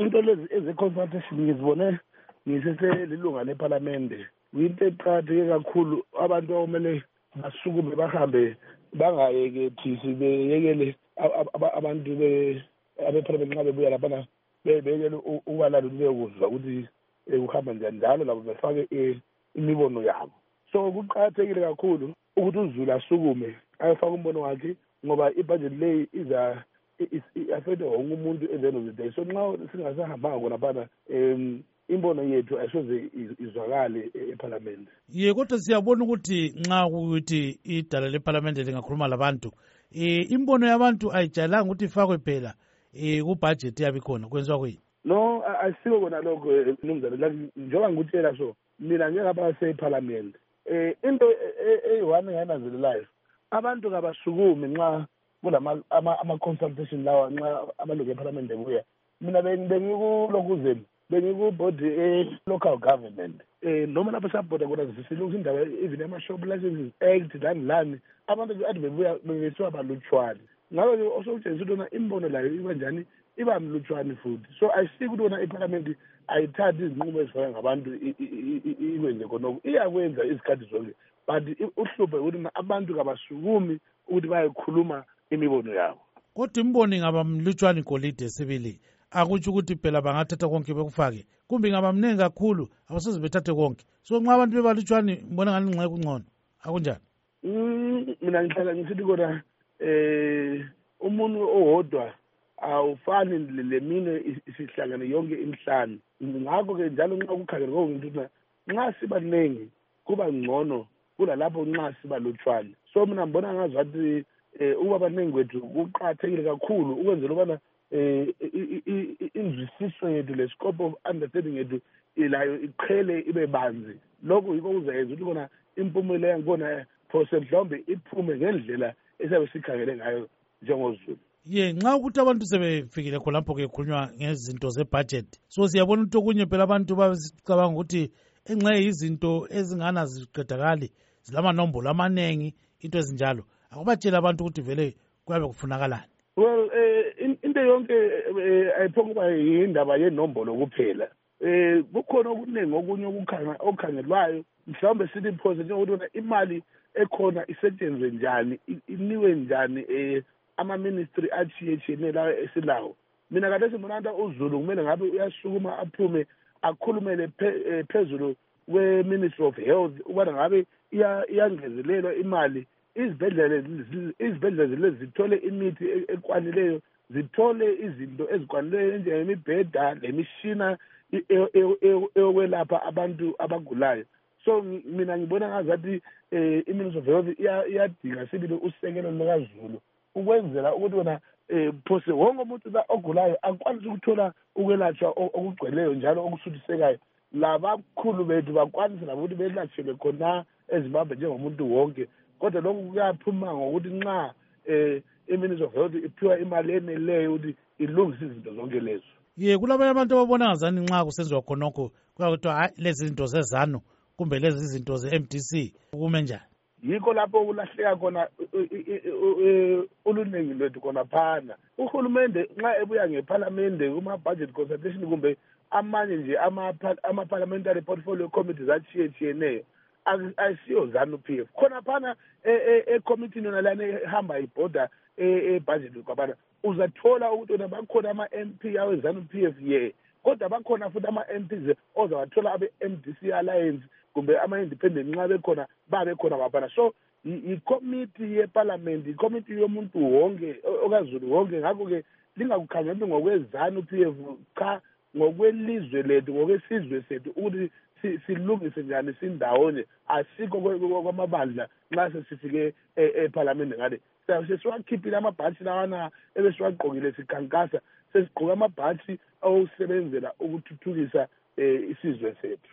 into lezi eze-consultation ngizibone ngiseselilunga lephalamende. Into eqakatheke kakhulu abantu okumele basukume bahambe bangayekethisi beyekele abantu abephalamende nxa bebuya laphana beyekele ubalalo beyokuzwa ukuthi kuhamba njani, njalo labo befake imibono yabo. So kuqakathekile kakhulu ukuthi uZulu asukume ayofaka umbono wakhe, ngoba ibudget leyi i-affecte wonke umuntu at the end of the day. So nxa singasahambanga khona phana imbono yethu ayisoze izwakale ephalamende. Kodwa siyabona ukuthi nxa ukuthi idala lephalamende lingakhuluma labantu, imbono yabantu ayijayelanga ukuthi ifakwe phela kubudget yabe khona kwenziwa kuyini? No, asiko kona lokho mnumzane, njengoba ngikutshela so mina ngingapha sephalamende. Into eyi-one engananzelelayo, abantu kabasukumi nxa kulama ama-consultation lawa nxa amalungu ephalamende buya. Mina bengikulokhuzeni, bengikubhodi local government. Noma lapho sabhoda khona sisilungisa indaba even ama-shop licenses act lani abantu ade bebuya bengesiwa balutshwane. Ngakho-ke osokutshengisa ukuthi wona imbono layo iba njani, iba mlutshwane futhi. So ayisiki ukuthi wona iphalamende ayithathi izinqumo ezifana ngabantu ikwenze khonoko, iyakwenza izikhathi zonke, but uhluphe ukuthi abantu kabasukumi ukuthi bayekhuluma imibono yabo. Kodwa imbono ingaba mlutshwane igolide sibili, akutsho ukuthi phela bangathatha konke bekufake, kumbe ingaba mningi kakhulu abasoze bethathe konke. So nxa abantu bebalutshwane ngibona ngani nxa kungcono, akunjani? Mina ngihlala ngisithi kona umuntu owodwa awufani lemine isihlangane yonke imhlanu. Ngakho-ke njalo nxa kukhangela konke nxa siba ningi kuba ngcono kulalapho nxa siba lutshwane. So mina ngibona ngazathi ukuba baningi kwethu kuqakathekile kakhulu ukwenzela ubana inzwisiso yethu le scope of understanding yethu ilayo iqhele ibe banzi. Lokho yikho kuzayenza ukuthi kona impumela yangibona phose mhlawumbe iphume ngendlela esabe sikhangele ngayo njengoZulu. Nxa ukuthi abantu sebefikile khonapho-ke khulunywa ngezinto zebudget, so siyabona ukuthi okunye phela abantu babecabanga ukuthi enxa yizinto ezingana ziqedakali zilamanombolo amanengi, into ezinjalo, akubatshela abantu ukuthi vele kuyabe kufunakalani. Well, into yonke ayiphonguba yindaba yenombolo kuphela. Kukhona okuningi okunye okukhangelwayo, mhlawumbe sithi phose njengokuthi imali ekhona isetshenzwe njani, iniwe njani ama-ministry atshiyetshiyeneyo lawo esilawo. Mina kade sibonanta uZulu kumele ngabe uyasukuma aphume akhulumele phezulu kwe-Ministry of Health ukubana ngabe iyangezelelwa imali, izibhedlela lezi zithole imithi ekwanileyo, zithole izinto ezikwanileyo njengemibheda lemishina eyokwelapha abantu abagulayo. So mina ngibona ngazathi i-Ministry of Health iyadinga sibili usekelo lukaZulu ukwenzela ukuthi wona phose wonke umuntu ogulayo akwanise ukuthola ukwelatshwa okugcweleyo njalo okusuthisekayo. Labakhulu bethu bakwanise nabo ukuthi belatshelwe khona eZimbabwe njengomuntu wonke. Kodwa lokhu kuyaphuma ngokuthi nxa i-Ministry of Health iphiwa imali eneleyo ukuthi ilungise izinto zonke lezo. Kulabanye abantu ababona ngazani nxa kusenziwa khonokho kuya kuthiwa hayi lezi zinto zezanu kumbe lezi zinto ze-MDC kume njani. Yikho lapho kulahleka khona uluningi lwethu khona phana. Uhulumende nxa ebuya ngephalamende kuma-budget consultation kumbe amanye nje ama-parliamentary portfolio committees atshiyetshiyeneyo, ayisiyo ZANU-PF. Khona phana ekomithini yona lana ehamba ibhoda ebudget kwaphana uzathola ukuthi wona bakhona ama-MP awe ZANU-PF kodwa bakhona futhi ama-MPs ozawathola abe-MDC Alliance kumbe ama-independent nxa bekhona babekhona kwaphana. So ikomiti yeparlament, ikomiti yomuntu wonke okaZulu wonke. Ngakho-ke lingakukhangeli ngokwe-ZANU-PF, cha ngokwelizwe lethu, ngokwesizwe sethu ukuthi silungise njani sindawonye. Asikho kwamabandla nxa sesifike ephalamende ngale sesiwakhiphile amabhatshi lawana ebesiwagqokile sikhankasa, sesigqoke amabhatshi awusebenzela ukuthuthukisa isizwe sethu.